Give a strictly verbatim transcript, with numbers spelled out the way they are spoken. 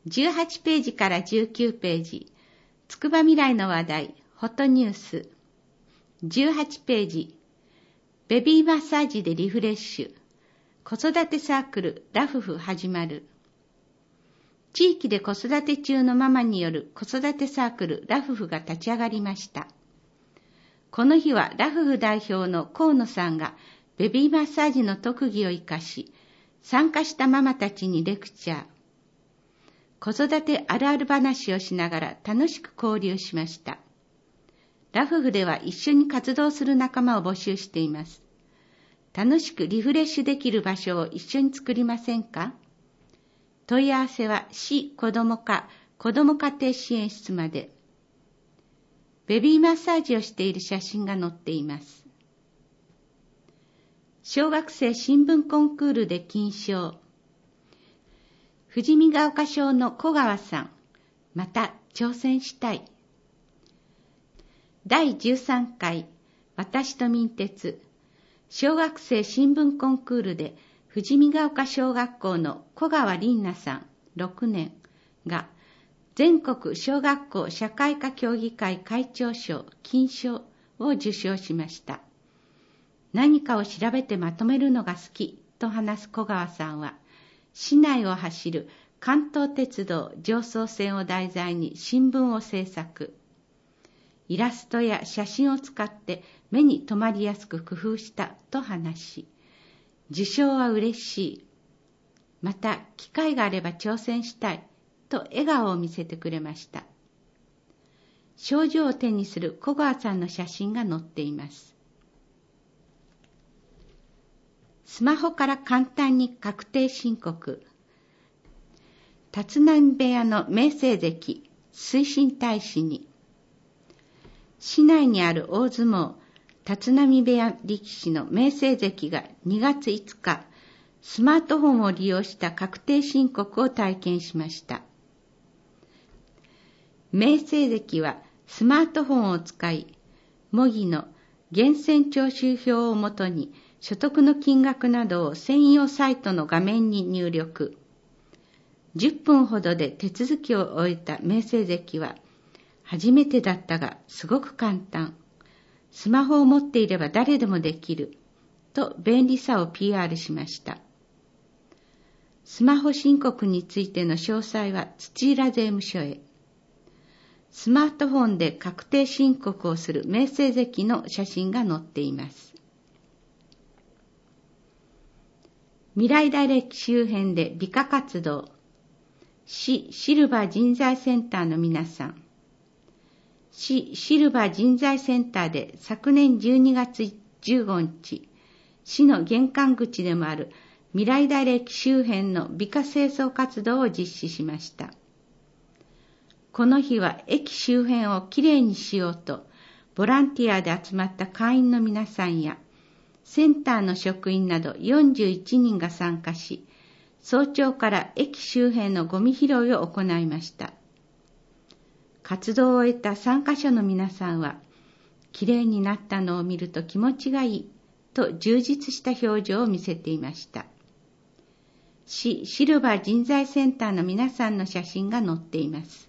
じゅうはちページからじゅうきゅうページ、つくばみらいの話題、ホットニュース。じゅうはちページ、ベビーマッサージでリフレッシュ。子育てサークルラフフ始まる。地域で子育て中のママによる子育てサークルラフフが立ち上がりました。この日はラフフ代表の河野さんがベビーマッサージの特技を生かし、参加したママたちにレクチャー。子育てあるある話をしながら楽しく交流しました。ラフフでは一緒に活動する仲間を募集しています。楽しくリフレッシュできる場所を一緒に作りませんか？問い合わせは市子ども課子ども家庭支援室まで。ベビーマッサージをしている写真が載っています。小学生新聞コンクールで金賞。富士見ヶ丘小の小川さん、また挑戦したい。だいじゅうさんかい、私と民鉄、小学生新聞コンクールで富士見ヶ丘小学校の小川凛奈さん、ろくねんが、全国小学校社会科協議会会長賞金賞を受賞しました。何かを調べてまとめるのが好きと話す小川さんは、市内を走る関東鉄道常総線を題材に新聞を制作。イラストや写真を使って目に留まりやすく工夫したと話し、受賞は嬉しい。また機会があれば挑戦したいと笑顔を見せてくれました。賞状を手にする小川さんの写真が載っています。スマホから簡単に確定申告。立浪部屋の明生関推進大使に。市内にある大相撲立浪部屋力士の明生関がにがついつか、スマートフォンを利用した確定申告を体験しました。明生関はスマートフォンを使い、模擬の源泉徴収票をもとに所得の金額などを専用サイトの画面に入力。じゅっぷんほどで手続きを終えた明生関は、初めてだったがすごく簡単。スマホを持っていれば誰でもできる。と便利さを ピーアール しました。スマホ申告についての詳細は土浦税務署へ。スマートフォンで確定申告をする明生関の写真が載っています。未来大歴周辺で美化活動。市シルバー人材センターの皆さん。市シルバー人材センターで昨年じゅうにがつじゅうごにち、市の玄関口でもある未来大歴周辺の美化清掃活動を実施しました。この日は駅周辺をきれいにしようと、ボランティアで集まった会員の皆さんや、センターの職員などよんじゅういちにんが参加し、早朝から駅周辺のゴミ拾いを行いました。活動を終えた参加者の皆さんは、きれいになったのを見ると気持ちがいいと充実した表情を見せていました。市シルバー人材センターの皆さんの写真が載っています。